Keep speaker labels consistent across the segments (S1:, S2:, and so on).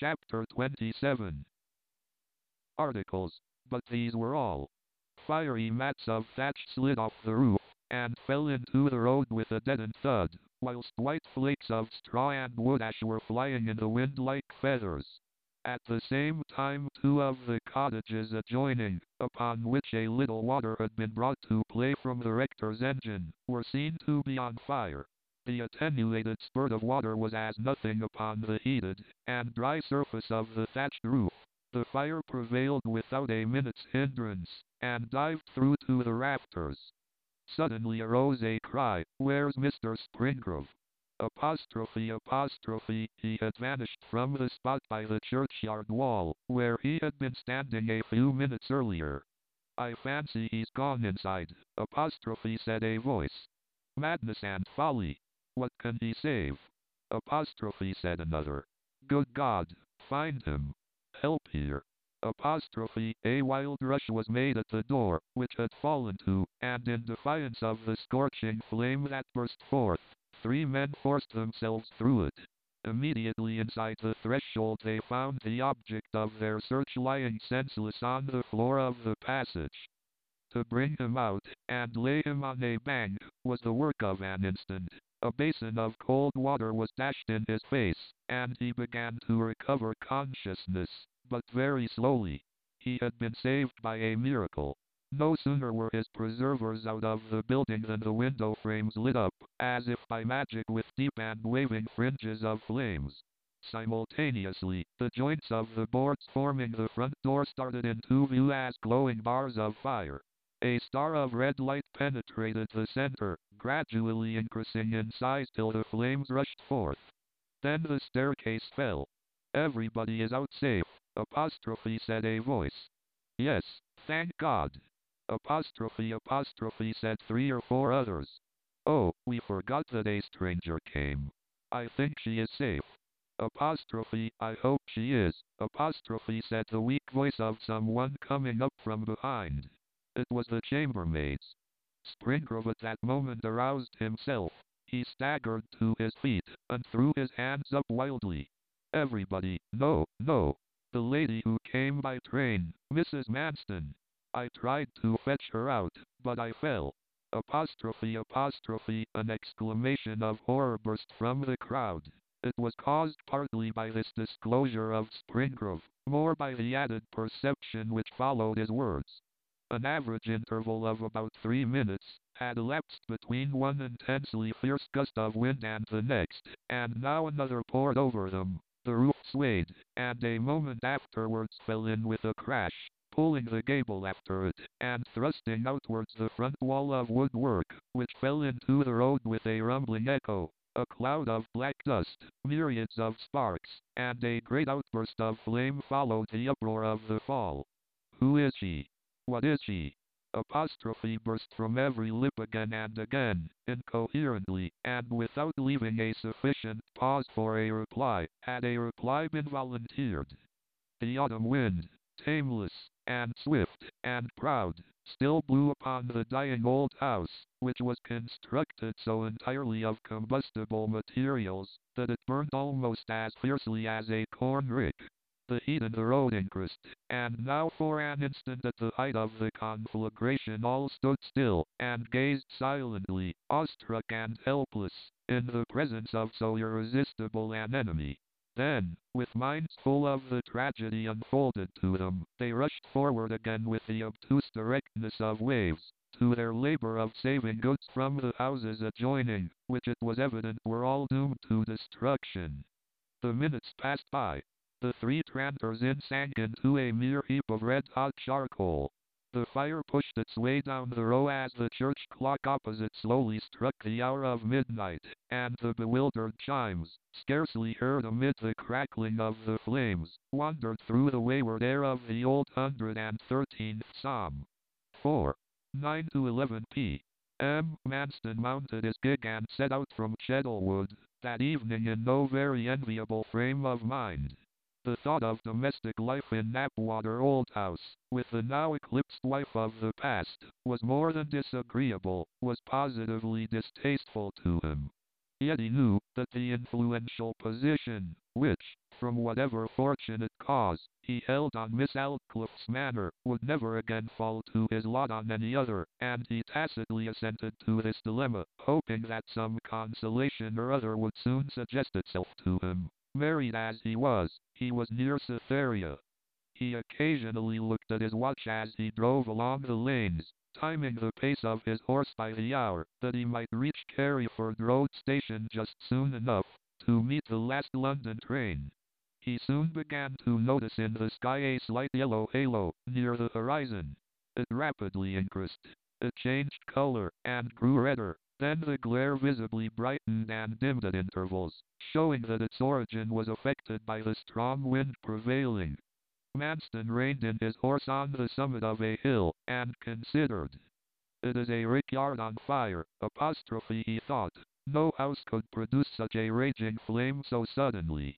S1: Chapter 27. Articles. But these were all. Fiery mats of thatch slid off the roof, and fell into the road with a deadened thud, whilst white flakes of straw and wood ash were flying in the wind like feathers. At the same time 2 of the cottages adjoining, upon which a little water had been brought to play from the rector's engine, were seen to be on fire. The attenuated spurt of water was as nothing upon the heated and dry surface of the thatched roof. The fire prevailed without a minute's hindrance, and dived through to the rafters. Suddenly arose a cry, "Where's Mr. Springrove?" He had vanished from the spot by the churchyard wall, where he had been standing a few minutes earlier. "I fancy he's gone inside," said a voice. "Madness and folly. What can he save?" Said another. "Good God, find him. Help here." A wild rush was made at the door, which had fallen to, and in defiance of the scorching flame that burst forth, 3 men forced themselves through it. Immediately inside the threshold they found the object of their search lying senseless on the floor of the passage. To bring him out, and lay him on a bank, was the work of an instant. A basin of cold water was dashed in his face, and he began to recover consciousness, but very slowly. He had been saved by a miracle. No sooner were his preservers out of the building than the window frames lit up, as if by magic, with deep and waving fringes of flames. Simultaneously, the joints of the boards forming the front door started into view as glowing bars of fire. A star of red light penetrated the center, gradually increasing in size till the flames rushed forth. Then the staircase fell. "Everybody is out safe," said a voice. "Yes, thank God." Said 3 or 4 others. "Oh, we forgot that a stranger came. I think she is safe." "I hope she is," said the weak voice of someone coming up from behind. It was the chambermaid's. Springrove at that moment aroused himself. He staggered to his feet, and threw his hands up wildly. "Everybody, no, no. The lady who came by train, Mrs. Manston. I tried to fetch her out, but I fell." An exclamation of horror burst from the crowd. It was caused partly by this disclosure of Springrove, more by the added perception which followed his words. An average interval of about 3 minutes had elapsed between one intensely fierce gust of wind and the next, and now another poured over them. The roof swayed, and a moment afterwards fell in with a crash, pulling the gable after it, and thrusting outwards the front wall of woodwork, which fell into the road with a rumbling echo. A cloud of black dust, myriads of sparks, and a great outburst of flame followed the uproar of the fall. "Who is she? What is she?" Burst from every lip again and again, incoherently, and without leaving a sufficient pause for a reply, had a reply been volunteered. The autumn wind, tameless, and swift, and proud, still blew upon the dying old house, which was constructed so entirely of combustible materials, that it burned almost as fiercely as a corn rick. The heat in the road increased, and now for an instant at the height of the conflagration all stood still, and gazed silently, awestruck and helpless, in the presence of so irresistible an enemy. Then, with minds full of the tragedy unfolded to them, they rushed forward again with the obtuse directness of waves, to their labor of saving goods from the houses adjoining, which it was evident were all doomed to destruction. The minutes passed by. The 3 Tranters in sank into a mere heap of red-hot charcoal. The fire pushed its way down the row as the church clock opposite slowly struck the hour of midnight, and the bewildered chimes, scarcely heard amid the crackling of the flames, wandered through the wayward air of the old 113th Psalm. 4. 9 to 11 p.m. Manston mounted his gig and set out from Chettlewood, that evening in no very enviable frame of mind. The thought of domestic life in Knapwater Old House, with the now eclipsed wife of the past, was more than disagreeable, was positively distasteful to him. Yet he knew that the influential position, which, from whatever fortunate cause he held on Miss Aldclyffe's manor, would never again fall to his lot on any other, and he tacitly assented to this dilemma, hoping that some consolation or other would soon suggest itself to him. Married as he was near Cytherea. He occasionally looked at his watch as he drove along the lanes, timing the pace of his horse by the hour, that he might reach Carriford Road Station just soon enough to meet the last London train. He soon began to notice in the sky a slight yellow halo near the horizon. It rapidly increased. It changed color and grew redder. Then the glare visibly brightened and dimmed at intervals, showing that its origin was affected by the strong wind prevailing. Manston reined in his horse on the summit of a hill, and considered. It is a rickyard on fire, he thought. No house could produce such a raging flame so suddenly.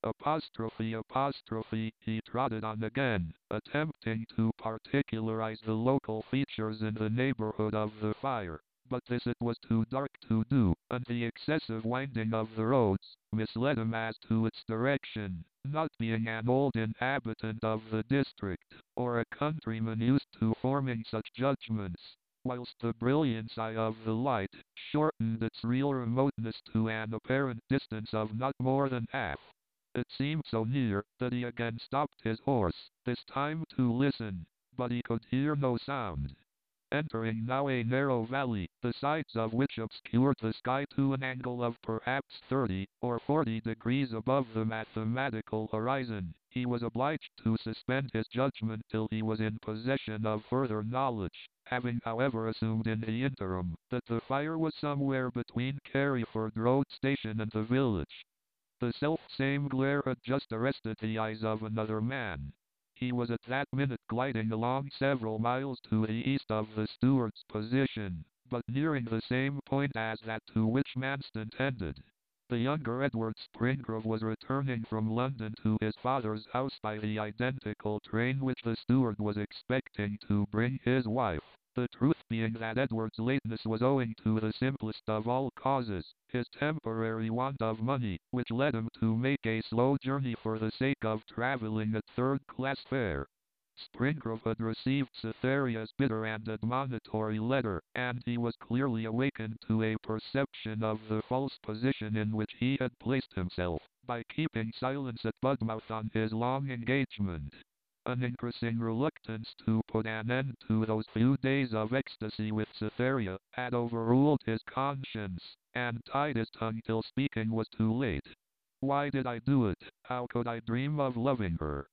S1: He trotted on again, attempting to particularize the local features in the neighborhood of the fire. But this it was too dark to do, and the excessive winding of the roads misled him as to its direction. Not being an old inhabitant of the district, or a countryman used to forming such judgments, whilst the brilliancy of the light shortened its real remoteness to an apparent distance of not more than half. It seemed so near that he again stopped his horse, this time to listen, but he could hear no sound. Entering now a narrow valley, the sides of which obscured the sky to an angle of perhaps 30 or 40 degrees above the mathematical horizon, he was obliged to suspend his judgment till he was in possession of further knowledge, having however assumed in the interim that the fire was somewhere between Carriford Road Station and the village. The self-same glare had just arrested the eyes of another man. He was at that minute gliding along several miles to the east of the steward's position, but nearing the same point as that to which Manston tended. The younger Edward Springrove was returning from London to his father's house by the identical train which the steward was expecting to bring his wife. The truth being that Edward's lateness was owing to the simplest of all causes, his temporary want of money, which led him to make a slow journey for the sake of travelling at third-class fare. Springrove had received Cytherea's bitter and admonitory letter, and he was clearly awakened to a perception of the false position in which he had placed himself, by keeping silence at Budmouth on his long engagement. An increasing reluctance to put an end to those few days of ecstasy with Cytherea had overruled his conscience, and tied his tongue till speaking was too late. Why did I do it? How could I dream of loving her?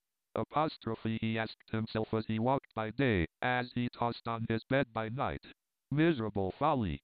S1: He asked himself as he walked by day, as he tossed on his bed by night. Miserable folly!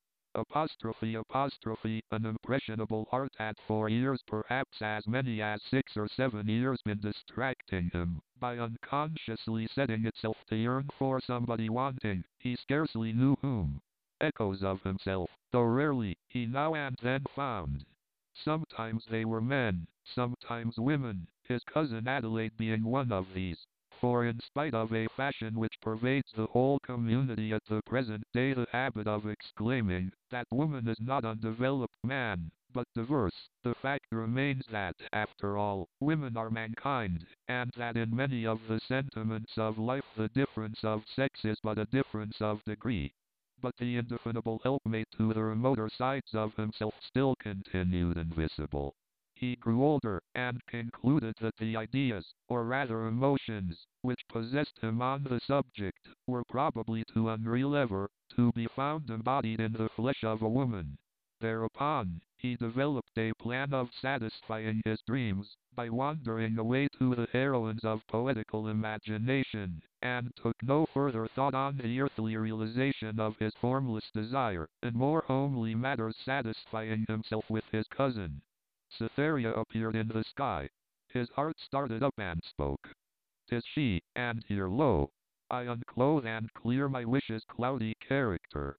S1: An impressionable heart had for years, perhaps as many as 6 or 7 years, been distracting him, by unconsciously setting itself to yearn for somebody wanting, he scarcely knew whom. Echoes of himself, though rarely, he now and then found. Sometimes they were men, sometimes women, his cousin Adelaide being one of these. For in spite of a fashion which pervades the whole community at the present day, the habit of exclaiming that woman is not undeveloped man, but diverse, the fact remains that, after all, women are mankind, and that in many of the sentiments of life the difference of sex is but a difference of degree. But the indefinable helpmate to the remoter sides of himself still continued invisible. He grew older, and concluded that the ideas, or rather emotions, which possessed him on the subject, were probably too unreal ever to be found embodied in the flesh of a woman. Thereupon, he developed a plan of satisfying his dreams, by wandering away to the heroines of poetical imagination, and took no further thought on the earthly realization of his formless desire, in more homely matters satisfying himself with his cousin. Cytherea appeared in the sky. His heart started up and spoke. "'Tis she," and here lo! I unclothe and clear my wish's cloudy character.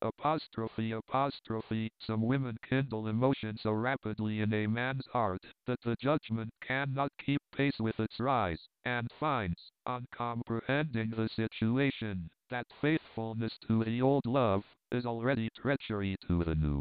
S1: Some women kindle emotion so rapidly in a man's heart, that the judgment cannot keep pace with its rise, and finds, on comprehending the situation, that faithfulness to the old love is already treachery to the new.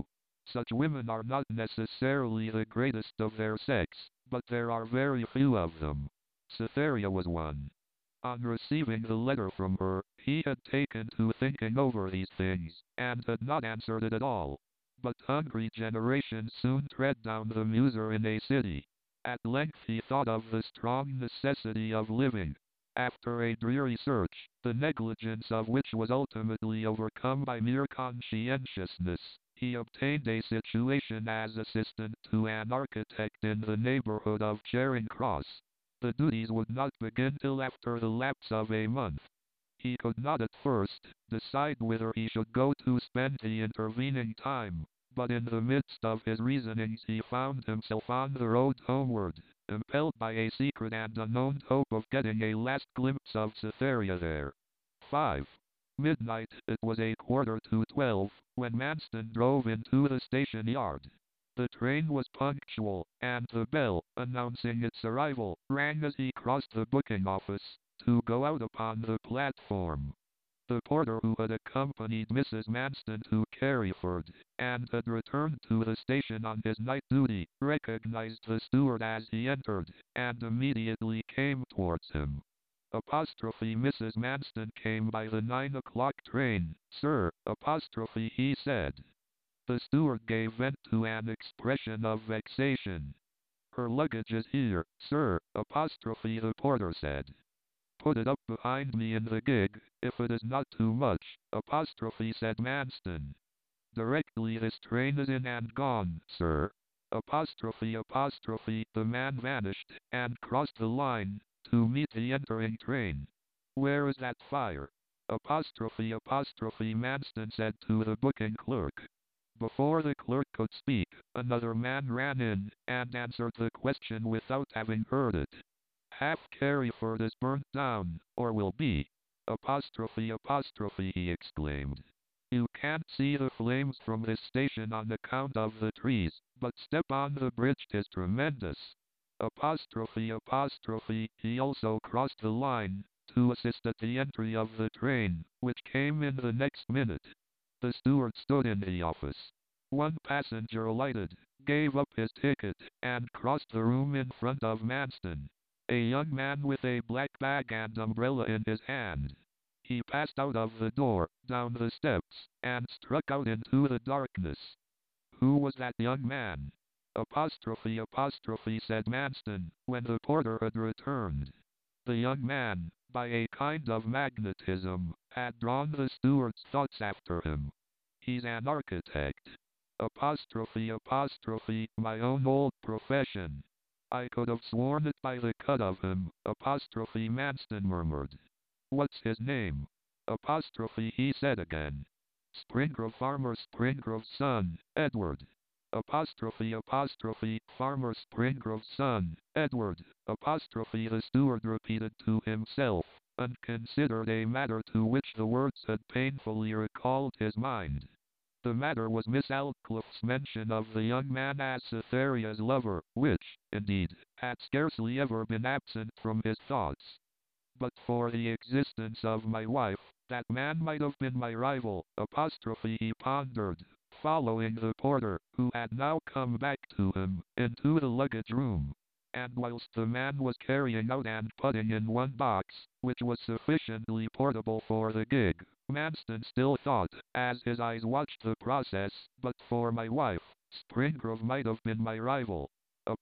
S1: Such women are not necessarily the greatest of their sex, but there are very few of them. Cytherea was one. On receiving the letter from her, he had taken to thinking over these things, and had not answered it at all. But hungry generation soon tread down the muser in a city. At length he thought of the strong necessity of living. After a dreary search, the negligence of which was ultimately overcome by mere conscientiousness, he obtained a situation as assistant to an architect in the neighborhood of Charing Cross. The duties would not begin till after the lapse of a month. He could not at first decide whither he should go to spend the intervening time, but in the midst of his reasonings he found himself on the road homeward, impelled by a secret and unknown hope of getting a last glimpse of Cytherea there. 5. Midnight. It was 11:45 when Manston drove into the station yard. The train was punctual, and the bell, announcing its arrival, rang as he crossed the booking office, to go out upon the platform. The porter who had accompanied Mrs. Manston to Carriford, and had returned to the station on his night duty, recognized the steward as he entered, and immediately came towards him. Mrs. Manston came by the 9 o'clock train, sir, he said. The steward gave vent to an expression of vexation. Her luggage is here, sir, the porter said. Put it up behind me in the gig, if it is not too much, said Manston. Directly this train is in and gone, sir. The man vanished, and crossed the line, to meet the entering train. Where is that fire? Manston said to the booking clerk. Before the clerk could speak, another man ran in, and answered the question without having heard it. Half Carriford is burnt down, or will be. He exclaimed. You can't see the flames from this station on account of the trees, but step on the bridge 'tis tremendous. He also crossed the line, to assist at the entry of the train, which came in the next minute. The steward stood in the office. One passenger alighted, gave up his ticket, and crossed the room in front of Manston. A young man with a black bag and umbrella in his hand. He passed out of the door, down the steps, and struck out into the darkness. Who was that young man? Said Manston, when the porter had returned. The young man, by a kind of magnetism, had drawn the steward's thoughts after him. He's an architect. My own old profession. I could have sworn it by the cut of him, Manston murmured. What's his name? He said again. Springrove, Farmer Springrove's son, Edward. Farmer Springrove's son, Edward. The steward repeated to himself, and considered a matter to which the words had painfully recalled his mind. The matter was Miss Aldclyffe's mention of the young man as Cytherea's lover, which, indeed, had scarcely ever been absent from his thoughts. But for the existence of my wife, that man might have been my rival, he pondered, following the porter, who had now come back to him, into the luggage room. And whilst the man was carrying out and putting in one box, which was sufficiently portable for the gig, Manston still thought, as his eyes watched the process, but for my wife, Springrove might have been my rival.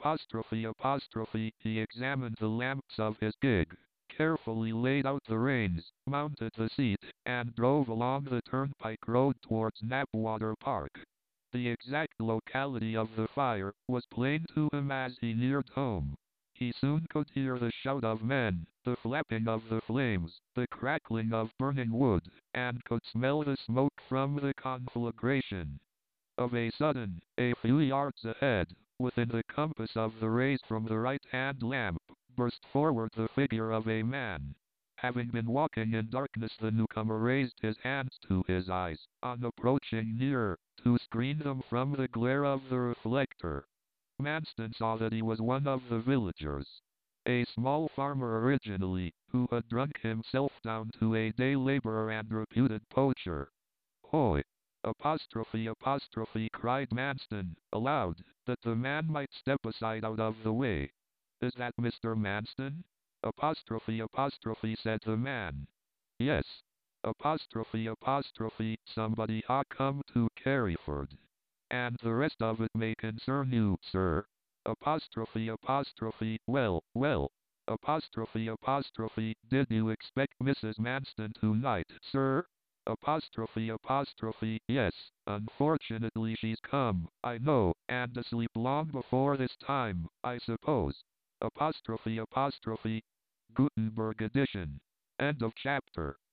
S1: He examined the lamps of his gig, carefully laid out the reins, mounted the seat, and drove along the turnpike road towards Knapwater Park. The exact locality of the fire was plain to him as he neared home. He soon could hear the shout of men, the flapping of the flames, the crackling of burning wood, and could smell the smoke from the conflagration. Of a sudden, a few yards ahead, within the compass of the rays from the right-hand lamp, burst forward the figure of a man. Having been walking in darkness, the newcomer raised his hands to his eyes, on approaching nearer, to screen them from the glare of the reflector. Manston saw that he was one of the villagers. A small farmer originally, who had drunk himself down to a day laborer and reputed poacher. Hoy! Apostrophe, cried Manston, aloud, that the man might step aside out of the way. Is that Mr. Manston? Apostrophe, said the man. Yes. Apostrophe, somebody ha come to Carriford. And the rest of it may concern you, sir. Apostrophe, well. Apostrophe, did you expect Mrs. Manston tonight, sir? Apostrophe, yes, unfortunately she's come, I know, and asleep long before this time, I suppose. Apostrophe, Gutenberg edition. End of chapter.